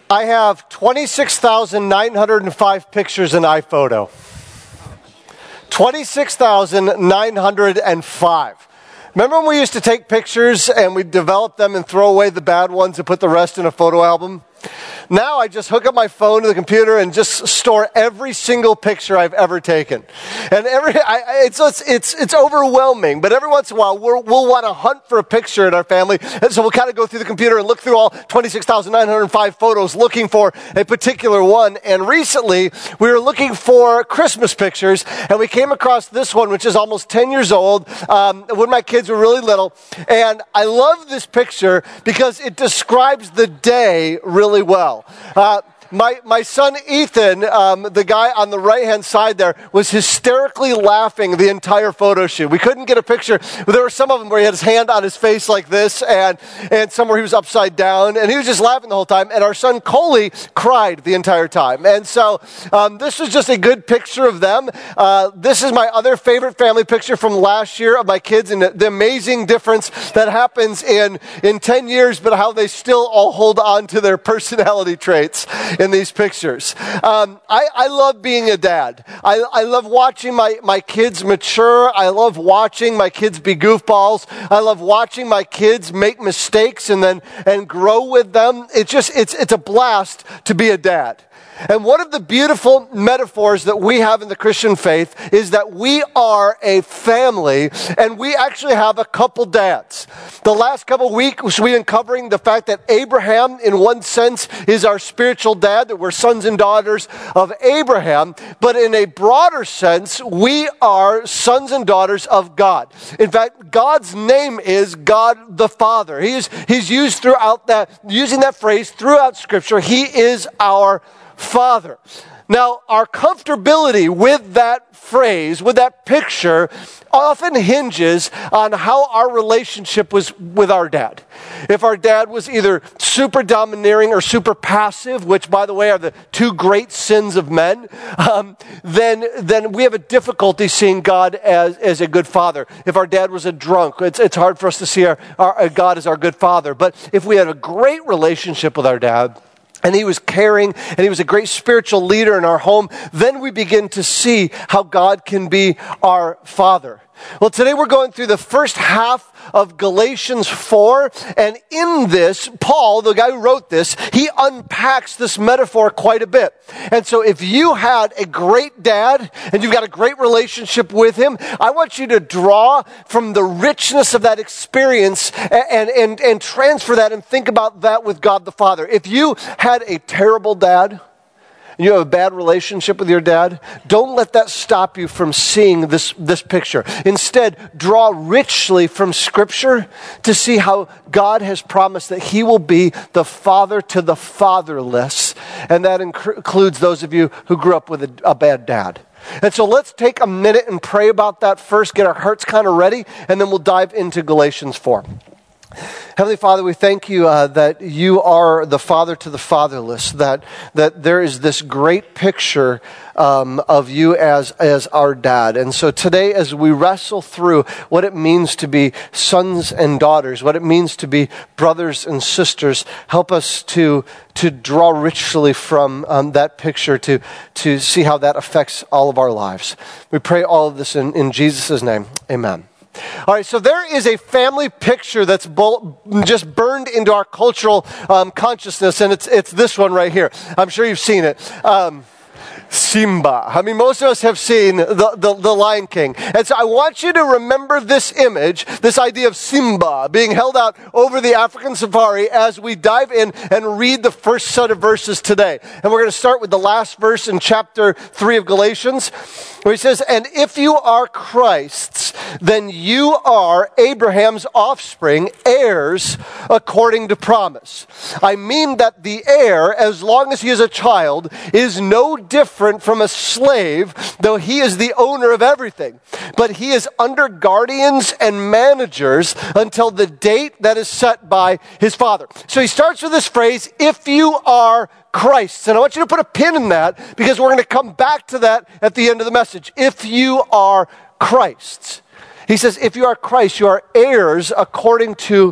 I have 26,905 pictures in iPhoto. 26,905. Remember when we used to take pictures and we'd develop them and throw away the bad ones and put the rest in a photo album? Now I just hook up my phone to the computer and just store every single picture I've ever taken. And it's overwhelming, but every once in a while we'll want to hunt for a picture in our family. And so we'll kind of go through the computer and look through all 26,905 photos looking for a particular one. And recently we were looking for Christmas pictures and we came across this one, which is almost 10 years old, when my kids were really little. And I love this picture because it describes the day really well. My son Ethan, the guy on the right-hand side there, was hysterically laughing the entire photo shoot. We couldn't get a picture. There were some of them where he had his hand on his face like this, and some where he was upside down, and he was just laughing the whole time. And our son Coley cried the entire time. And so this was just a good picture of them. This is my other favorite family picture from last year of my kids, and the amazing difference that happens in 10 years, but how they still all hold on to their personality traits in these pictures. I love being a dad. I love watching my kids mature. I love watching my kids be goofballs. I love watching my kids make mistakes and grow with them. It's a blast to be a dad. And one of the beautiful metaphors that we have in the Christian faith is that we are a family, and we actually have a couple dads. The last couple weeks, we've been covering the fact that Abraham, in one sense, is our spiritual dad, that we're sons and daughters of Abraham. But in a broader sense, we are sons and daughters of God. In fact, God's name is God the Father. He's used using that phrase throughout Scripture. He is our Father. Now, our comfortability with that phrase, with that picture, often hinges on how our relationship was with our dad. If our dad was either super domineering or super passive, which, by the way, are the two great sins of men, then we have a difficulty seeing God as a good father. If our dad was a drunk, it's hard for us to see our God as our good father. But if we had a great relationship with our dad, and he was caring, and he was a great spiritual leader in our home, then we begin to see how God can be our Father. Well, today we're going through the first half of Galatians 4, and in this, Paul, the guy who wrote this, he unpacks this metaphor quite a bit. And so if you had a great dad, and you've got a great relationship with him, I want you to draw from the richness of that experience and transfer that and think about that with God the Father. If you had a terrible dad, you have a bad relationship with your dad, don't let that stop you from seeing this picture. Instead, draw richly from Scripture to see how God has promised that He will be the father to the fatherless. And that includes those of you who grew up with a bad dad. And so let's take a minute and pray about that first, get our hearts kind of ready, and then we'll dive into Galatians 4. Heavenly Father, we thank you that you are the father to the fatherless, that there is this great picture of you as our dad. And so today, as we wrestle through what it means to be sons and daughters, what it means to be brothers and sisters, help us to draw richly from that picture to see how that affects all of our lives. We pray all of this in Jesus' name. Amen. All right, so there is a family picture that's just burned into our cultural consciousness, and it's this one right here. I'm sure you've seen it. Simba. I mean, most of us have seen the Lion King. And so I want you to remember this image, this idea of Simba being held out over the African safari as we dive in and read the first set of verses today. And we're going to start with the last verse in chapter 3 of Galatians, where he says, "And if you are Christ's, then you are Abraham's offspring, heirs according to promise. I mean that the heir, as long as he is a child, is no different from a slave, though he is the owner of everything. But he is under guardians and managers until the date that is set by his father." So he starts with this phrase, "if you are Christ." And I want you to put a pin in that because we're going to come back to that at the end of the message. If you are Christ. He says, if you are Christ, you are heirs according to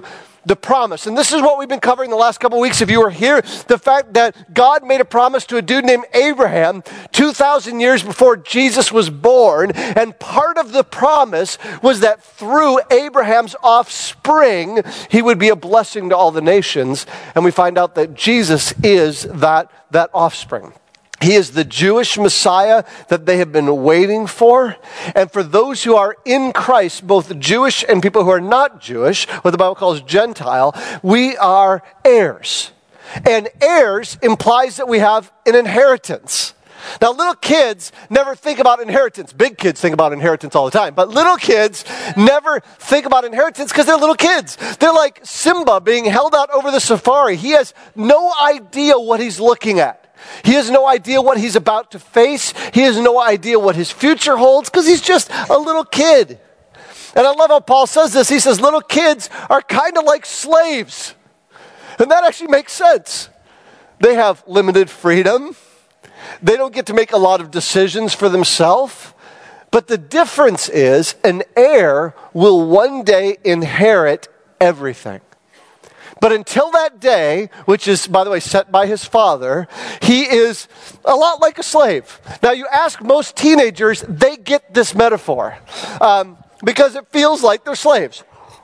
the promise. And this is what we've been covering the last couple of weeks. If you were here, the fact that God made a promise to a dude named Abraham 2,000 years before Jesus was born. And part of the promise was that through Abraham's offspring, he would be a blessing to all the nations. And we find out that Jesus is that offspring. He is the Jewish Messiah that they have been waiting for. And for those who are in Christ, both Jewish and people who are not Jewish, what the Bible calls Gentile, we are heirs. And heirs implies that we have an inheritance. Now, little kids never think about inheritance. Big kids think about inheritance all the time. But little kids never think about inheritance because they're little kids. They're like Simba being held out over the safari. He has no idea what he's looking at. He has no idea what he's about to face. He has no idea what his future holds because he's just a little kid. And I love how Paul says this. He says little kids are kind of like slaves. And that actually makes sense. They have limited freedom. They don't get to make a lot of decisions for themselves. But the difference is an heir will one day inherit everything. But until that day, which is, by the way, set by his father, he is a lot like a slave. Now, you ask most teenagers, they get this metaphor because it feels like they're slaves.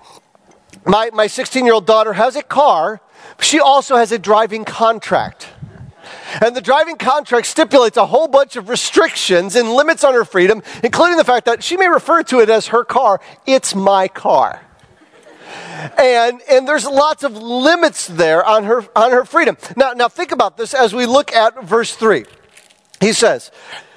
My 16-year-old daughter has a car. She also has a driving contract. And the driving contract stipulates a whole bunch of restrictions and limits on her freedom, including the fact that she may refer to it as her car. It's my car. And there's lots of limits there on her freedom. Now think about this as we look at verse 3. He says,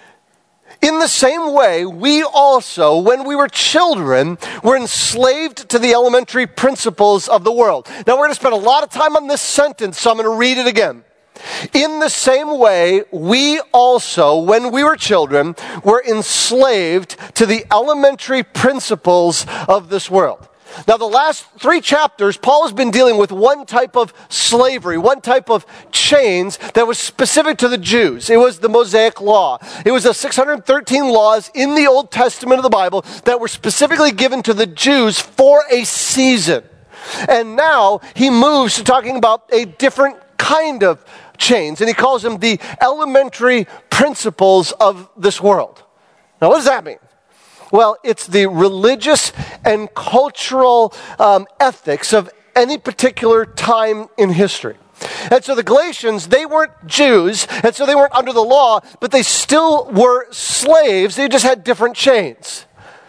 in the same way, we also, when we were children, were enslaved to the elementary principles of the world. Now we're going to spend a lot of time on this sentence, so I'm going to read it again. In the same way, we also, when we were children, were enslaved to the elementary principles of this world. Now, the last 3 chapters, Paul has been dealing with one type of slavery, one type of chains that was specific to the Jews. It was the Mosaic Law. It was the 613 laws in the Old Testament of the Bible that were specifically given to the Jews for a season. And now he moves to talking about a different kind of chains, and he calls them the elementary principles of this world. Now, what does that mean? Well, it's the religious and cultural ethics of any particular time in history. And so the Galatians, they weren't Jews, and so they weren't under the law, but they still were slaves. They just had different chains.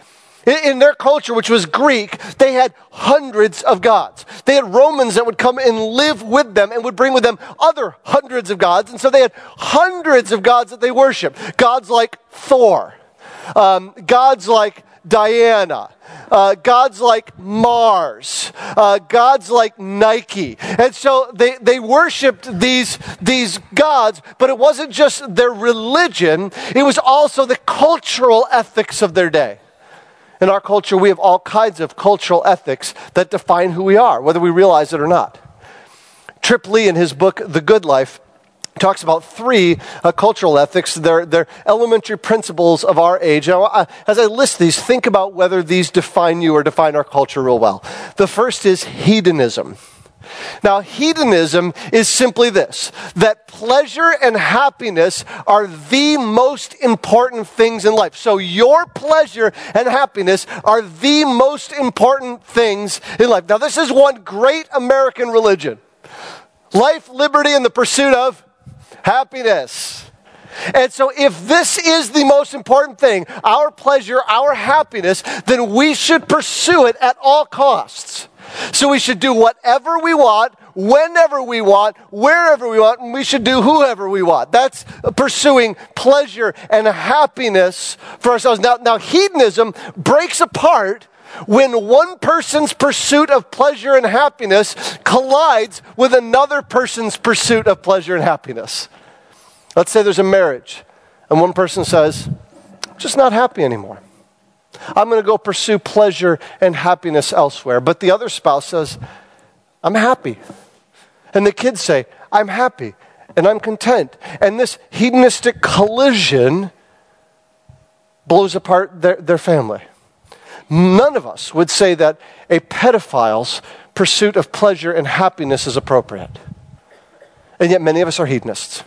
In their culture, which was Greek, they had hundreds of gods. They had Romans that would come and live with them and would bring with them other hundreds of gods. And so they had hundreds of gods that they worshiped. Gods like Thor. Gods like Diana, gods like Mars, gods like Nike. And so they worshipped these gods, but it wasn't just their religion, it was also the cultural ethics of their day. In our culture, we have all kinds of cultural ethics that define who we are, whether we realize it or not. Trip Lee, in his book, The Good Life, talks about 3 cultural ethics. They're elementary principles of our age. Now, as I list these, think about whether these define you or define our culture real well. The first is hedonism. Now, hedonism is simply this, that pleasure and happiness are the most important things in life. So your pleasure and happiness are the most important things in life. Now, this is one great American religion. Life, liberty, and the pursuit of happiness. And so if this is the most important thing, our pleasure, our happiness, then we should pursue it at all costs. So we should do whatever we want, whenever we want, wherever we want, and we should do whoever we want. That's pursuing pleasure and happiness for ourselves. Now hedonism breaks apart when one person's pursuit of pleasure and happiness collides with another person's pursuit of pleasure and happiness. Let's say there's a marriage, and one person says, I'm just not happy anymore. I'm going to go pursue pleasure and happiness elsewhere. But the other spouse says, I'm happy. And the kids say, I'm happy and I'm content. And this hedonistic collision blows apart their family. None of us would say that a pedophile's pursuit of pleasure and happiness is appropriate. And yet many of us are hedonists.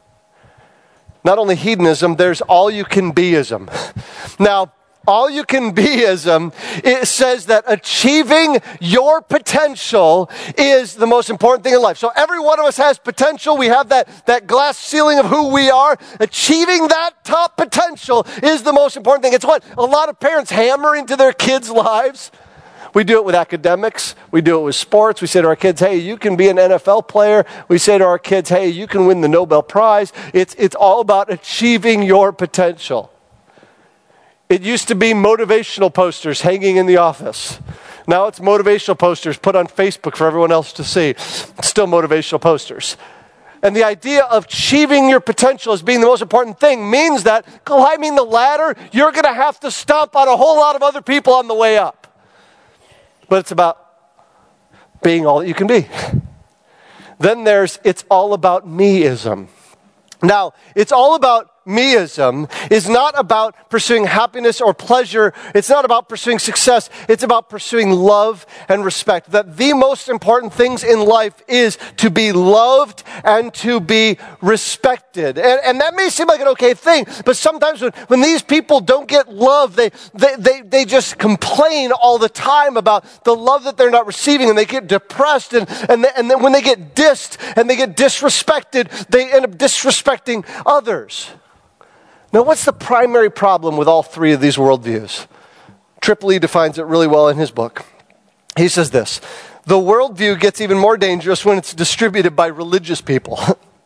Not only hedonism, there's all-you-can-be-ism. Now, all-you-can-be-ism, it says that achieving your potential is the most important thing in life. So every one of us has potential. We have that glass ceiling of who we are. Achieving that top potential is the most important thing. It's what a lot of parents hammer into their kids' lives. We do it with academics. We do it with sports. We say to our kids, hey, you can be an NFL player. We say to our kids, hey, you can win the Nobel Prize. It's all about achieving your potential. It used to be motivational posters hanging in the office. Now it's motivational posters put on Facebook for everyone else to see. It's still motivational posters. And the idea of achieving your potential as being the most important thing means that climbing the ladder, you're going to have to stomp on a whole lot of other people on the way up. But it's about being all that you can be. Then there's it's all about me-ism. Now, it's all about me-ism is not about pursuing happiness or pleasure. It's not about pursuing success. It's about pursuing love and respect. That the most important things in life is to be loved and to be respected. And that may seem like an okay thing, but sometimes when these people don't get love, they just complain all the time about the love that they're not receiving, and they get depressed, and then when they get dissed and they get disrespected, they end up disrespecting others. Now, what's the primary problem with all three of these worldviews? Tripoli defines it really well in his book. He says this: the worldview gets even more dangerous when it's distributed by religious people.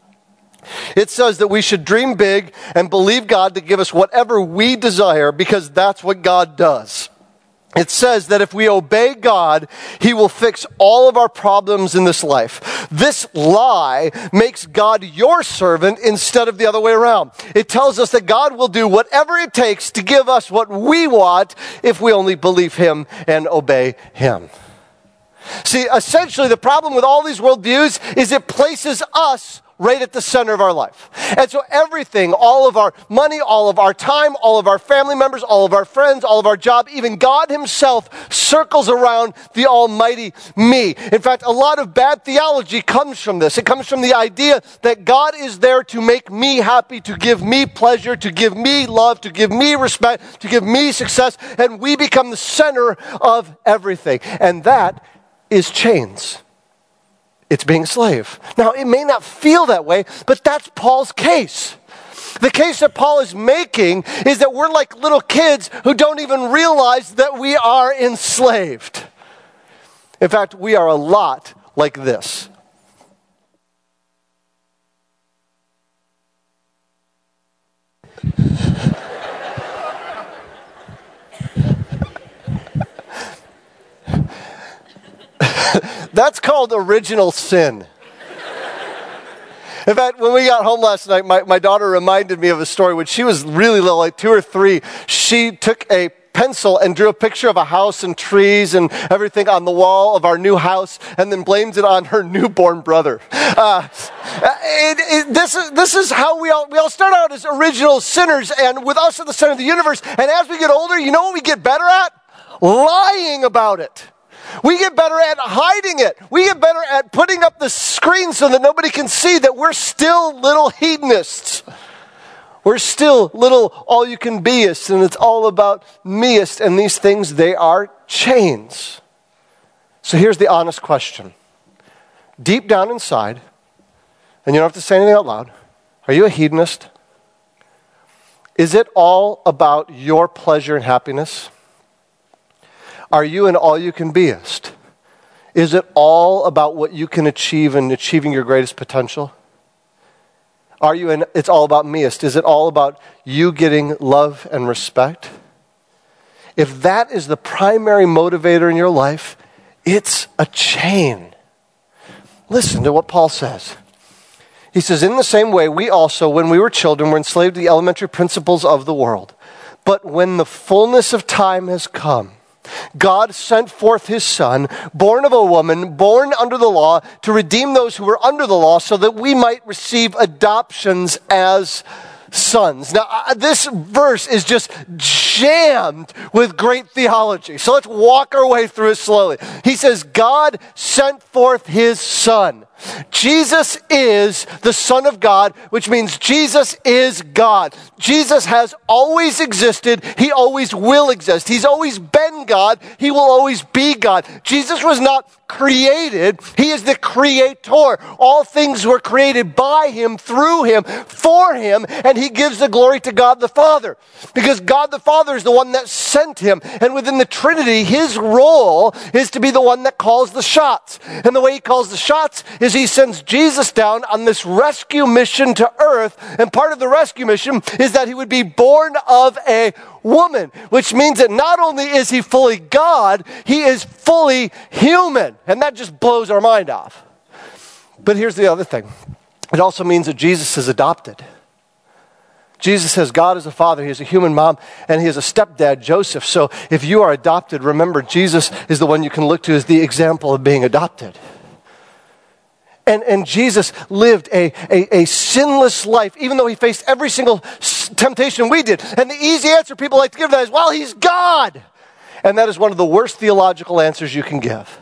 It says that we should dream big and believe God to give us whatever we desire because that's what God does. It says that if we obey God, He will fix all of our problems in this life. This lie makes God your servant instead of the other way around. It tells us that God will do whatever it takes to give us what we want if we only believe Him and obey Him. See, essentially the problem with all these worldviews is it places us right at the center of our life. And so everything, all of our money, all of our time, all of our family members, all of our friends, all of our job, even God Himself circles around the almighty me. In fact, a lot of bad theology comes from this. It comes from the idea that God is there to make me happy, to give me pleasure, to give me love, to give me respect, to give me success, and we become the center of everything. And that is chains. It's being a slave. Now, it may not feel that way, but that's Paul's case. The case that Paul is making is that we're like little kids who don't even realize that we are enslaved. In fact, we are a lot like this. That's called original sin. In fact, when we got home last night, my daughter reminded me of a story. When she was really little, like 2 or 3, she took a pencil and drew a picture of a house and trees and everything on the wall of our new house and then blamed it on her newborn brother. This is how we all start out as original sinners, and with us at the center of the universe. And as we get older, you know what we get better at? Lying about it. We get better at hiding it. We get better at putting up the screen so that nobody can see that we're still little hedonists. We're still little all-you-can-beists, and it's all about meists. And these things, they are chains. So here's the honest question. Deep down inside, and you don't have to say anything out loud, are you a hedonist? Is it all about your pleasure and happiness? Are you an all-you-can-beist? Is it all about what you can achieve and achieving your greatest potential? Are you an it's all about meist? Is it all about you getting love and respect? If that is the primary motivator in your life, it's a chain. Listen to what Paul says. He says, in the same way, we also, when we were children, were enslaved to the elementary principles of the world. But when the fullness of time has come, God sent forth His Son, born of a woman, born under the law, to redeem those who were under the law so that we might receive adoptions as sons. Now, this verse is just jammed with great theology. So let's walk our way through it slowly. He says, God sent forth his Son. Jesus is the Son of God, which means Jesus is God. Jesus has always existed. He always will exist. He's always been God. He will always be God. Jesus was not created. He is the creator. All things were created by him, through him, for him, and he gives the glory to God the Father. Because God the Father is the one that sent him. And within the Trinity, his role is to be the one that calls the shots. And the way he calls the shots is he sends Jesus down on this rescue mission to earth. And part of the rescue mission is that he would be born of a woman, which means that not only is he fully God, he is fully human. And that just blows our mind off. But here's the other thing. It also means that Jesus is adopted. Jesus has God as a father, he has a human mom, and he has a stepdad, Joseph. So if you are adopted, remember, Jesus is the one you can look to as the example of being adopted. And Jesus lived a sinless life, even though he faced every single temptation we did. And the easy answer people like to give that is, well, he's God. And that is one of the worst theological answers you can give.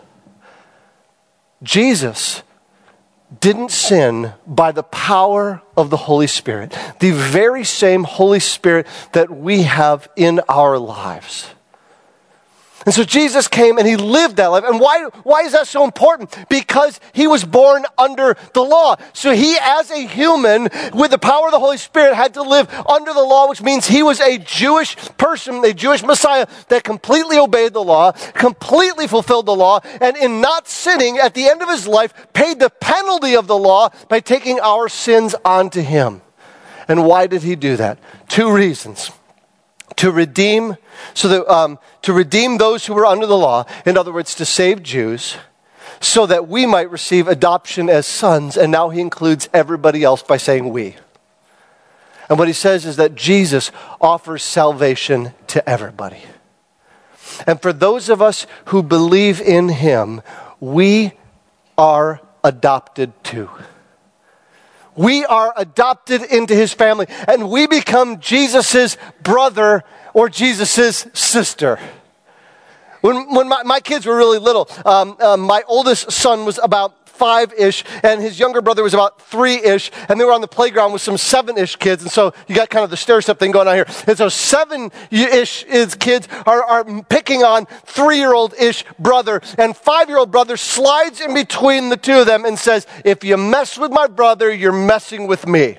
Jesus didn't sin by the power of the Holy Spirit, the very same Holy Spirit that we have in our lives. And so Jesus came and he lived that life. And why is that so important? Because he was born under the law. So he, as a human, with the power of the Holy Spirit, had to live under the law, which means he was a Jewish person, a Jewish Messiah that completely obeyed the law, completely fulfilled the law, and in not sinning, at the end of his life, paid the penalty of the law by taking our sins onto him. And why did he do that? 2 reasons. To redeem those who were under the law, in other words, to save Jews, so that we might receive adoption as sons. And now he includes everybody else by saying we. And what he says is that Jesus offers salvation to everybody. And for those of us who believe in him, we are adopted too. We are adopted into his family, and we become Jesus's brother or Jesus's sister. When my kids were really little, my oldest son was about 5-ish, and his younger brother was about 3-ish, and they were on the playground with some 7-ish kids, and so you got kind of the stair-step thing going on here. And so 7-ish kids are picking on 3-year-old-ish brother, and 5-year-old brother slides in between the two of them and says, if you mess with my brother, you're messing with me.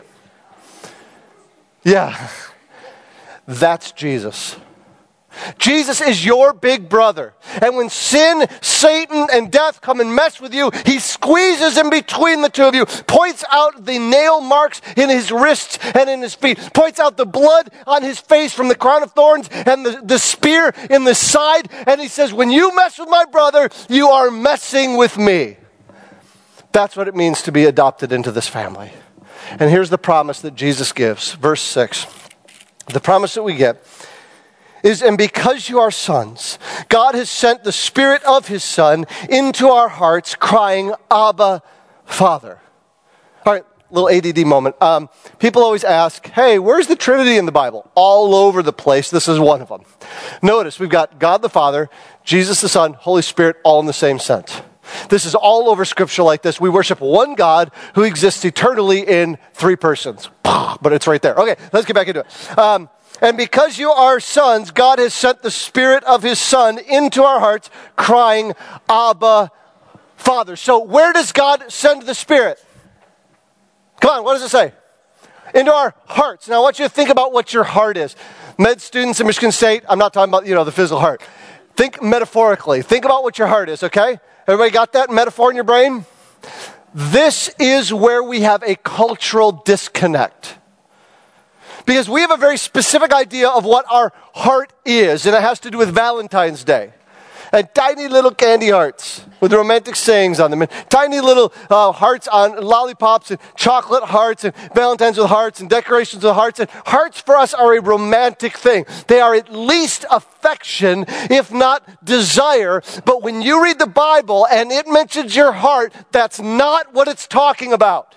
Yeah, that's Jesus. Jesus is your big brother. And when sin, Satan, and death come and mess with you, he squeezes in between the two of you, points out the nail marks in his wrists and in his feet, points out the blood on his face from the crown of thorns and the spear in the side, and he says, when you mess with my brother, you are messing with me. That's what it means to be adopted into this family. And here's the promise that Jesus gives. Verse 6. The promise that we get is, and because you are sons, God has sent the Spirit of his Son into our hearts, crying, Abba, Father. All right, little ADD moment. People always ask, hey, where's the Trinity in the Bible? All over the place. This is one of them. Notice we've got God the Father, Jesus the Son, Holy Spirit, all in the same sense. This is all over Scripture like this. We worship one God who exists eternally in 3 persons. But it's right there. Okay, let's get back into it. And because you are sons, God has sent the Spirit of his Son into our hearts, crying, Abba, Father. So where does God send the Spirit? Come on, what does it say? Into our hearts. Now I want you to think about what your heart is. Med students in Michigan State, I'm not talking about, the physical heart. Think metaphorically. Think about what your heart is, okay? Everybody got that metaphor in your brain? This is where we have a cultural disconnect. Because we have a very specific idea of what our heart is, and it has to do with Valentine's Day. And tiny little candy hearts with romantic sayings on them, and tiny little hearts on lollipops, and chocolate hearts, and Valentine's with hearts, and decorations with hearts. And hearts for us are a romantic thing. They are at least affection, if not desire. But when you read the Bible and it mentions your heart, that's not what it's talking about.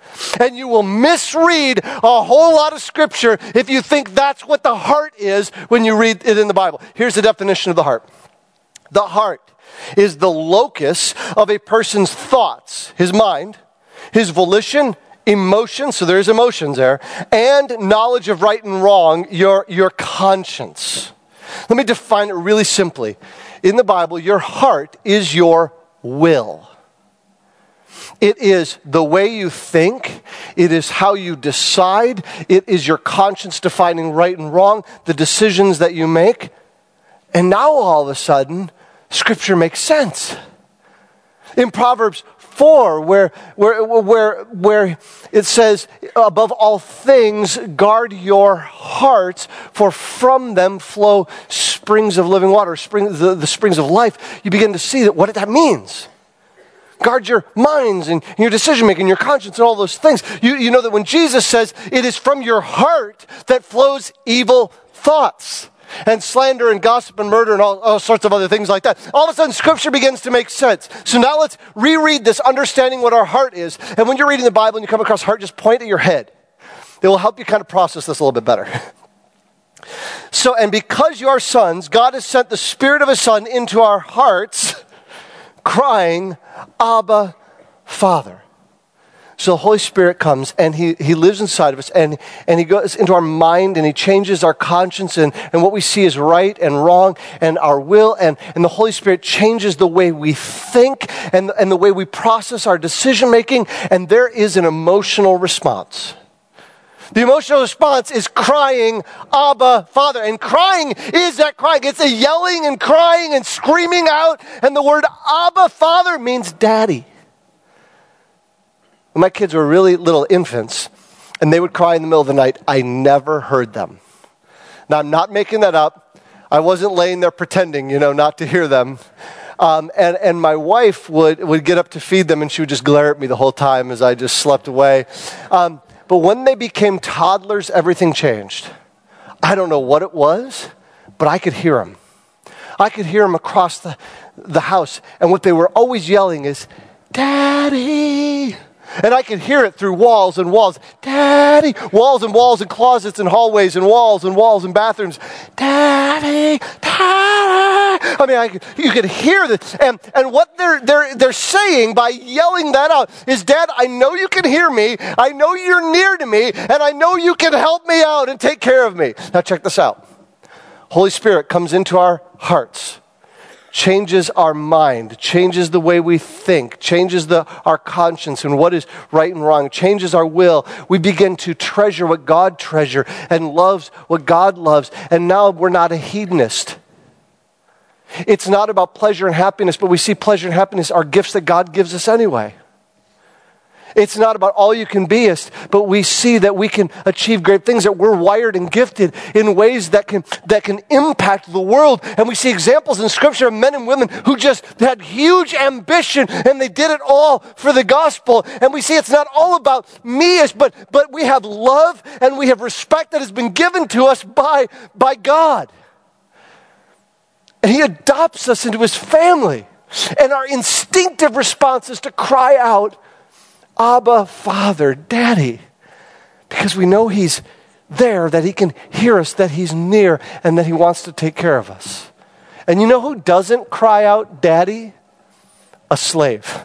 And you will misread a whole lot of Scripture if you think that's what the heart is when you read it in the Bible. Here's the definition of the heart. The heart is the locus of a person's thoughts, his mind, his volition, emotion, so there's emotions there, and knowledge of right and wrong, your conscience. Let me define it really simply. In the Bible, your heart is your will. It is the way you think. It is how you decide. It is your conscience defining right and wrong, the decisions that you make. And now all of a sudden, Scripture makes sense. In Proverbs 4, where it says, above all things, guard your hearts, for from them flow springs of living water, the springs of life. You begin to see what that means. Guard your minds and your decision-making, your conscience, and all those things. You know that when Jesus says, it is from your heart that flows evil thoughts, and slander and gossip and murder and all sorts of other things like that. All of a sudden, Scripture begins to make sense. So now let's reread this, understanding what our heart is. And when you're reading the Bible and you come across heart, just point at your head. It will help you kind of process this a little bit better. So, and because you are sons, God has sent the Spirit of His Son into our hearts, crying, Abba, Father. So the Holy Spirit comes and He lives inside of us and He goes into our mind and He changes our conscience and what we see is right and wrong and our will and the Holy Spirit changes the way we think and the way we process our decision making, and there is an emotional response. The emotional response is crying, Abba, Father. And crying is that crying. It's a yelling and crying and screaming out, and the word Abba, Father means daddy. When my kids were really little infants and they would cry in the middle of the night, I never heard them. Now, I'm not making that up. I wasn't laying there pretending, not to hear them. And my wife would get up to feed them and she would just glare at me the whole time as I just slept away. But when they became toddlers, everything changed. I don't know what it was, but I could hear them. I could hear them across the house. And what they were always yelling is, Daddy. And I could hear it through walls and walls. Daddy. Walls and walls and closets and hallways and walls and bathrooms. Daddy. Daddy. I mean, you could hear this. And what they're saying by yelling that out is, Dad, I know you can hear me. I know you're near to me. And I know you can help me out and take care of me. Now check this out. Holy Spirit comes into our hearts, changes our mind, changes the way we think, changes our conscience and what is right and wrong, changes our will. We begin to treasure what God treasures and loves what God loves. And now we're not a hedonist. It's not about pleasure and happiness, but we see pleasure and happiness are gifts that God gives us anyway. It's not about all you can beist, but we see that we can achieve great things, that we're wired and gifted in ways that can impact the world. And we see examples in Scripture of men and women who just had huge ambition and they did it all for the gospel. And we see it's not all about me-ish, but we have love and we have respect that has been given to us by God. And He adopts us into His family. And our instinctive response is to cry out, Abba, Father, Daddy, because we know He's there, that He can hear us, that He's near, and that He wants to take care of us. And you know who doesn't cry out, Daddy? A slave.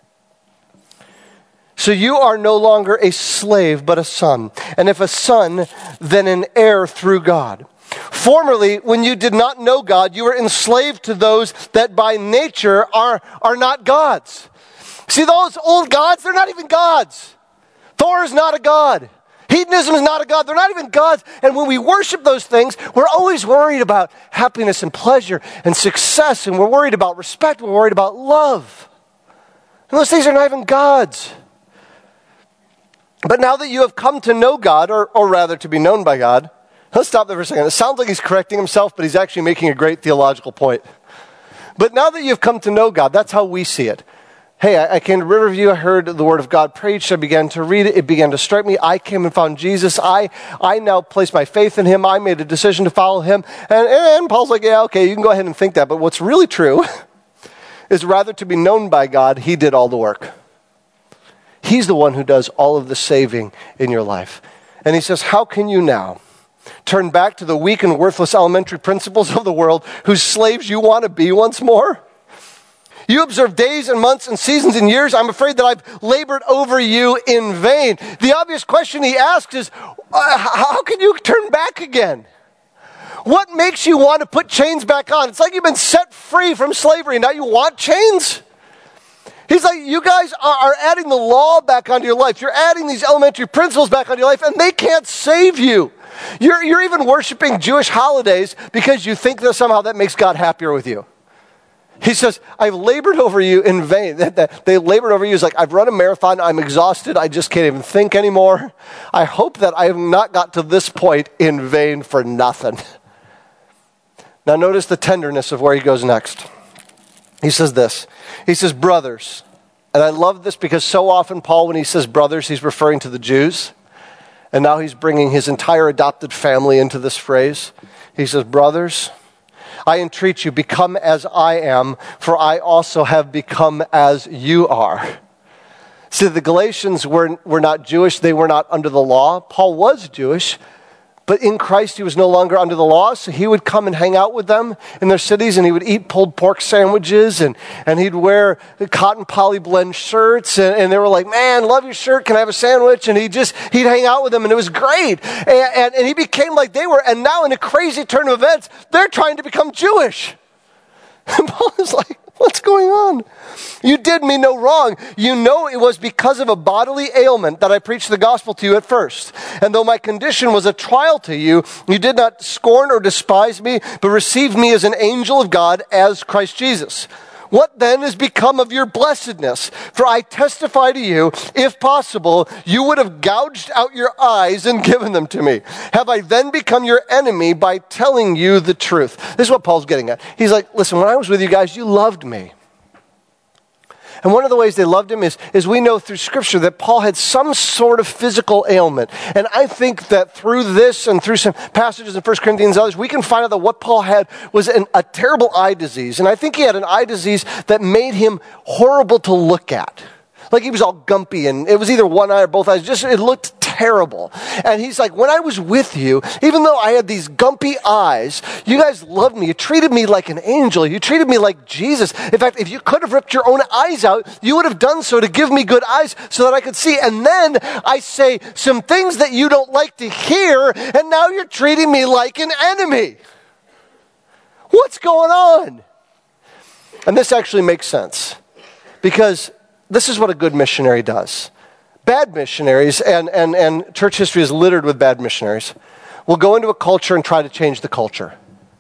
So you are no longer a slave, but a son. And if a son, then an heir through God. Formerly, when you did not know God, you were enslaved to those that by nature are not gods. See, those old gods, they're not even gods. Thor is not a god. Hedonism is not a god. They're not even gods. And when we worship those things, we're always worried about happiness and pleasure and success. And we're worried about respect. We're worried about love. And those things are not even gods. But now that you have come to know God, or rather to be known by God, let's stop there for a second. It sounds like he's correcting himself, but he's actually making a great theological point. But now that you've come to know God, that's how we see it. Hey, I came to Riverview, I heard the Word of God preached, I began to read it, it began to strike me. I came and found Jesus. I now place my faith in Him. I made a decision to follow Him. And Paul's like, yeah, okay, you can go ahead and think that. But what's really true is rather to be known by God, He did all the work. He's the one who does all of the saving in your life. And he says, how can you now turn back to the weak and worthless elementary principles of the world whose slaves you want to be once more? You observe days and months and seasons and years. I'm afraid that I've labored over you in vain. The obvious question he asks is, how can you turn back again? What makes you want to put chains back on? It's like you've been set free from slavery. Now you want chains? He's like, you guys are adding the law back onto your life. You're adding these elementary principles back onto your life, and they can't save you. You're even worshiping Jewish holidays because you think that somehow that makes God happier with you. He says, I've labored over you in vain. They labored over you. He's like, I've run a marathon. I'm exhausted. I just can't even think anymore. I hope that I have not got to this point in vain for nothing. Now notice the tenderness of where he goes next. He says this. He says, brothers. And I love this because so often Paul, when he says brothers, he's referring to the Jews. And now he's bringing his entire adopted family into this phrase. He says, brothers, I entreat you, become as I am, for I also have become as you are. See, the Galatians were not Jewish. They were not under the law. Paul was Jewish, but in Christ he was no longer under the law, so he would come and hang out with them in their cities, and he would eat pulled pork sandwiches, and he'd wear cotton poly blend shirts, and they were like, man, love your shirt, can I have a sandwich? And he'd hang out with them, and it was great. And he became like they were, and now in a crazy turn of events, they're trying to become Jewish. And Paul is like, what's going on? You did me no wrong. You know it was because of a bodily ailment that I preached the gospel to you at first. And though my condition was a trial to you, you did not scorn or despise me, but received me as an angel of God, as Christ Jesus. What then has become of your blessedness? For I testify to you, if possible, you would have gouged out your eyes and given them to me. Have I then become your enemy by telling you the truth? This is what Paul's getting at. He's like, listen, when I was with you guys, you loved me. And one of the ways they loved him is we know through Scripture that Paul had some sort of physical ailment. And I think that through this and through some passages in 1 Corinthians and others, we can find out that what Paul had was a terrible eye disease. And I think he had an eye disease that made him horrible to look at. Like he was all gumpy, and it was either one eye or both eyes. It looked terrible. And he's like, when I was with you, even though I had these gumpy eyes, you guys loved me. You treated me like an angel. You treated me like Jesus. In fact, if you could have ripped your own eyes out, you would have done so to give me good eyes so that I could see. And then I say some things that you don't like to hear, and now you're treating me like an enemy. What's going on? And this actually makes sense, because this is what a good missionary does. Bad missionaries, and church history is littered with bad missionaries, will go into a culture and try to change the culture.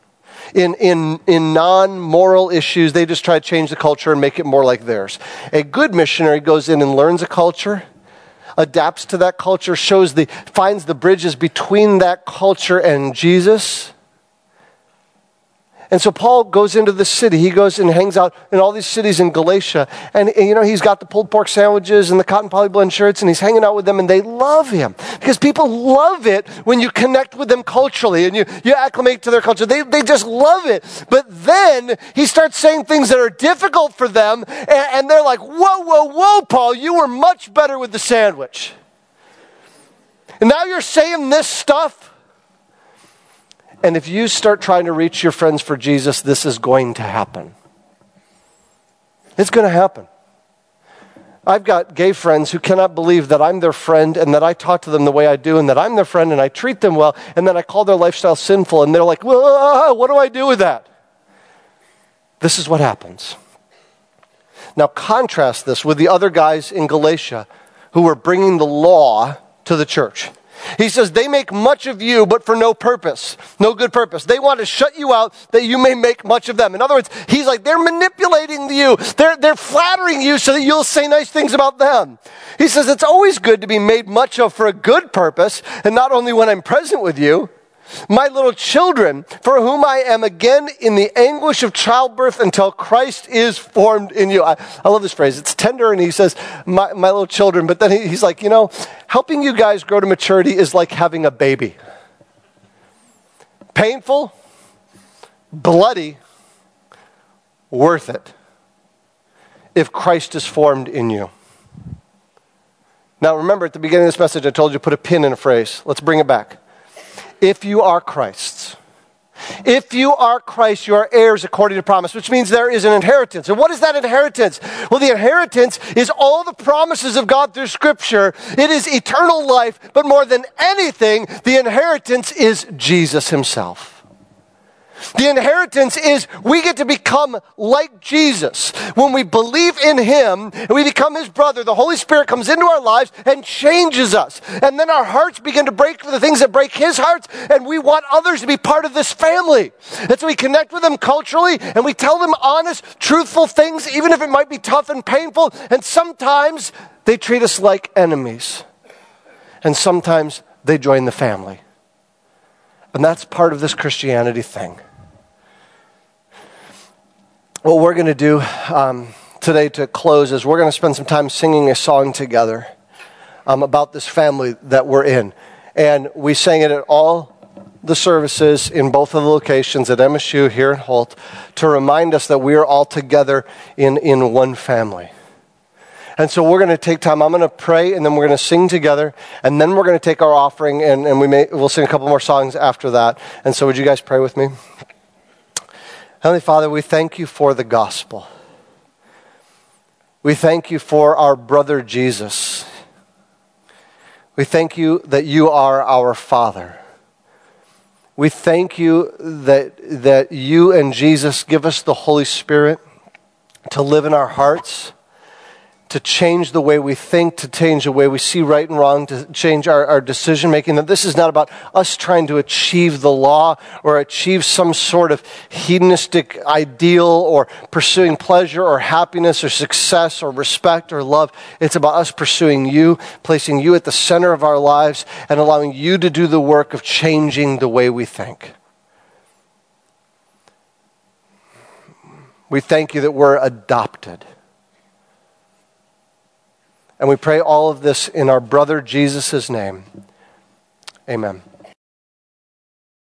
In non-moral issues, they just try to change the culture and make it more like theirs. A good missionary goes in and learns a culture, adapts to that culture, finds the bridges between that culture and Jesus. And so Paul goes into the city. He goes and hangs out in all these cities in Galatia. And he's got the pulled pork sandwiches and the cotton poly blend shirts, and he's hanging out with them, and they love him. Because people love it when you connect with them culturally and you acclimate to their culture. They just love it. But then he starts saying things that are difficult for them, and they're like, whoa, Paul, you were much better with the sandwich. And now you're saying this stuff? And if you start trying to reach your friends for Jesus, this is going to happen. It's going to happen. I've got gay friends who cannot believe that I'm their friend and that I talk to them the way I do and that I'm their friend and I treat them well, and then I call their lifestyle sinful, and they're like, well, what do I do with that? This is what happens. Now contrast this with the other guys in Galatia who were bringing the law to the church. He says, they make much of you, but for no purpose, no good purpose. They want to shut you out that you may make much of them. In other words, he's like, they're manipulating you. They're flattering you so that you'll say nice things about them. He says, it's always good to be made much of for a good purpose, and not only when I'm present with you. My little children, for whom I am again in the anguish of childbirth until Christ is formed in you. I love this phrase. It's tender, and he says, my little children. But then he's like, helping you guys grow to maturity is like having a baby. Painful, bloody, worth it if Christ is formed in you. Now remember, at the beginning of this message, I told you to put a pin in a phrase. Let's bring it back. If you are Christ's. If you are Christ, you are heirs according to promise, which means there is an inheritance. And what is that inheritance? Well, the inheritance is all the promises of God through Scripture. It is eternal life, but more than anything, the inheritance is Jesus himself. The inheritance is we get to become like Jesus. When we believe in him and we become his brother, the Holy Spirit comes into our lives and changes us. And then our hearts begin to break for the things that break his hearts, and we want others to be part of this family. And so we connect with them culturally, and we tell them honest, truthful things, even if it might be tough and painful. And sometimes they treat us like enemies. And sometimes they join the family. And that's part of this Christianity thing. What we're going to do today to close is we're going to spend some time singing a song together about this family that we're in. And we sang it at all the services in both of the locations at MSU here in Holt to remind us that we are all together in one family. And so we're going to take time. I'm going to pray, and then we're going to sing together, and then we're going to take our offering, and we'll sing a couple more songs after that. And so would you guys pray with me? Heavenly Father, we thank you for the gospel. We thank you for our brother Jesus. We thank you that you are our Father. We thank you that you and Jesus give us the Holy Spirit to live in our hearts, to change the way we think, to change the way we see right and wrong, to change our decision making. That this is not about us trying to achieve the law or achieve some sort of hedonistic ideal or pursuing pleasure or happiness or success or respect or love. It's about us pursuing you, placing you at the center of our lives, and allowing you to do the work of changing the way we think. We thank you that we're adopted. And we pray all of this in our brother Jesus' name. Amen.